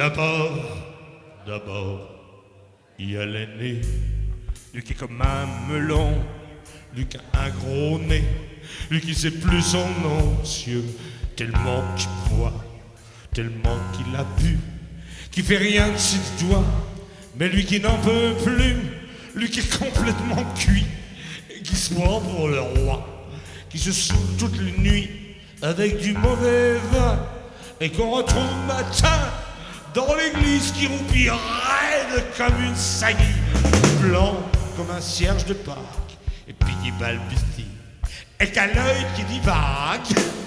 D'abord, il y a l'aîné, lui qui est comme un melon, lui qui a un gros nez, lui qui sait plus son nom, Dieu, tellement qu'il boit, tellement qu'il a bu, qui fait rien de ses doigts, mais lui qui n'en peut plus, lui qui est complètement cuit, et qui se prend pour le roi, qui se saoule toutes les nuits avec du mauvais vin, et qu'on retrouve le matin dans l'église qui roupille raide comme une saillie, blanc comme un cierge de Pâques, et puis qui balbutie, et qu'à l'œil qui divague,